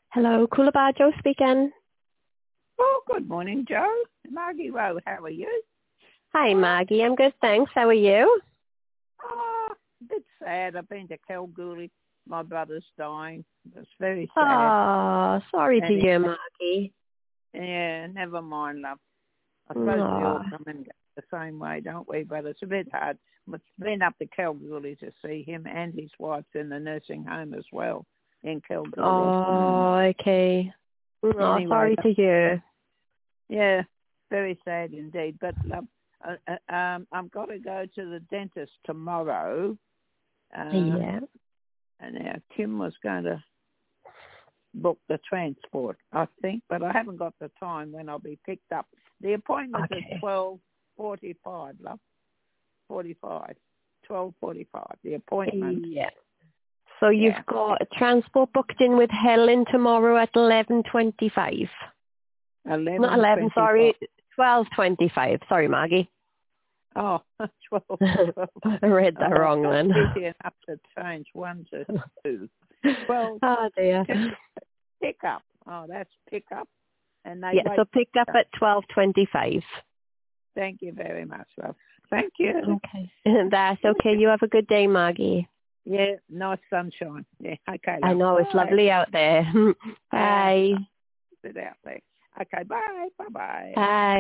Hello, Coolabah, Joe speaking. Oh, good morning, Joe. Margie Rowe, how are you? Hi, Maggie. I'm good, thanks. How are you? Oh, a bit sad. I've been to Kalgoorlie. My brother's dying. It's very sad. Oh, sorry to And hear, Maggie. yeah, never mind, love. I suppose we Oh, all come and go the same way, don't we? But it's a bit hard. I've been up to Kalgoorlie to see him, and his wife's in the nursing home as well in Kalgoorlie. okay. Oh, Anyway, sorry to hear. yeah, very sad indeed. But I've got to go to the dentist tomorrow. Yeah. And now Kim was going to book the transport, I think, but I haven't got the time when I'll be picked up. The appointment is Okay. 12:45, love. 12:45. The appointment. Yeah. So you've Yeah. got a transport booked in with Helen tomorrow at 11:25. Not 11, 11:25. sorry. 12:25. Sorry, Maggie. Oh, 12. I read that Oh, wrong not then. easy enough to change 1 to 2. Well, Oh, dear. pick up. Oh, that's pick up. And they Yeah, wait. so pick up at 12:25. Thank you very much, love. Thank you. Okay. That's okay. You have a good day, Maggie. Yeah, nice sunshine. Yeah, okay, I love. know, it's Bye. lovely out there. Yeah, Bye. sit out there. Okay, bye. Bye-bye. Bye.